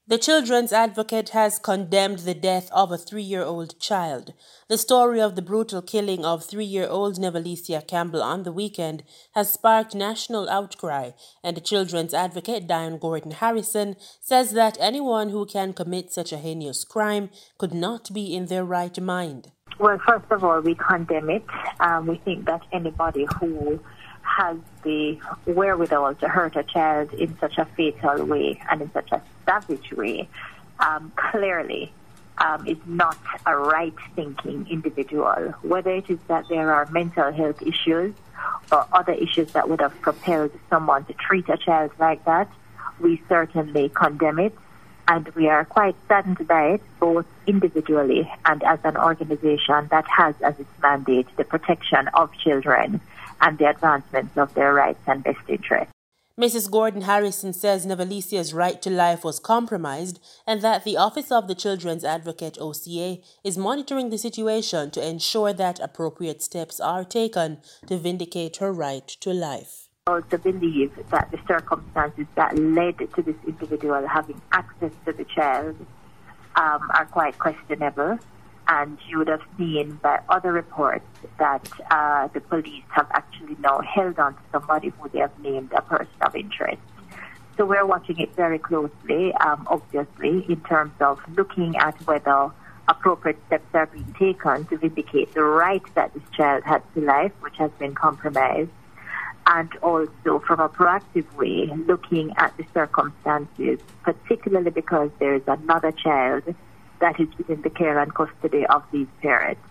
The children's advocate has condemned the death of a 3-year-old child. The story of the brutal killing of 3-year-old Nevalicia Campbell on the weekend has sparked national outcry, and the children's advocate Diane Gordon Harrison says that anyone who can commit such a heinous crime could not be in their right mind. Well, first of all, we condemn it. We think that anybody who has the wherewithal to hurt a child in such a fatal way and in such a savage way clearly is not a right-thinking individual. Whether it is that there are mental health issues or other issues that would have propelled someone to treat a child like that, we certainly condemn it. And we are quite saddened by it, both individually and as an organization that has as its mandate the protection of children and the advancement of their rights and best interests. Mrs. Gordon Harrison says Nevalicia's right to life was compromised and that the Office of the Children's Advocate OCA is monitoring the situation to ensure that appropriate steps are taken to vindicate her right to life. I also believe that the circumstances that led to this individual having access to the child are quite questionable. And you would have seen by other reports that the police have actually now held on to somebody who they have named a person of interest. So we're watching it very closely, obviously, in terms of looking at whether appropriate steps are being taken to vindicate the right that this child had to life, which has been compromised. And also from a proactive way, looking at the circumstances, particularly because there is another child that is within the care and custody of these parents.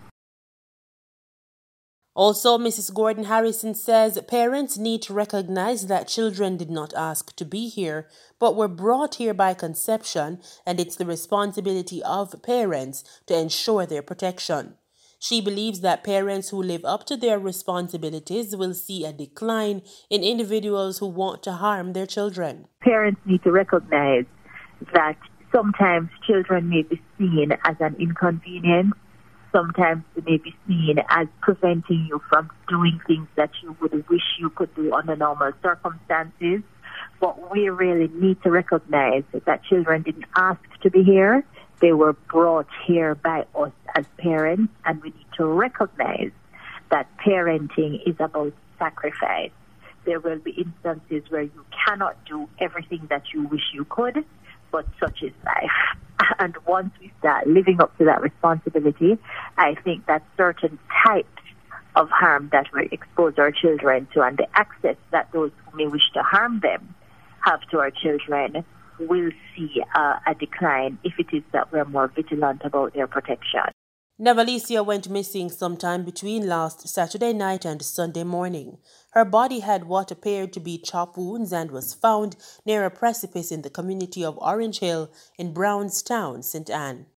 Also, Mrs. Gordon Harrison says parents need to recognize that children did not ask to be here, but were brought here by conception, and it's the responsibility of parents to ensure their protection. She believes that parents who live up to their responsibilities will see a decline in individuals who want to harm their children. Parents need to recognize that sometimes children may be seen as an inconvenience. Sometimes they may be seen as preventing you from doing things that you would wish you could do under normal circumstances. But we really need to recognize that children didn't ask to be here. They were brought here by us as parents, and we need to recognize that parenting is about sacrifice. There will be instances where you cannot do everything that you wish you could, but such is life. And once we start living up to that responsibility, I think that certain types of harm that we expose our children to and the access that those who may wish to harm them have to our children will see a decline if it is that we're more vigilant about their protection. Nevalicia went missing sometime between last Saturday night and Sunday morning. Her body had what appeared to be chop wounds and was found near a precipice in the community of Orange Hill in Brownstown, St. Anne.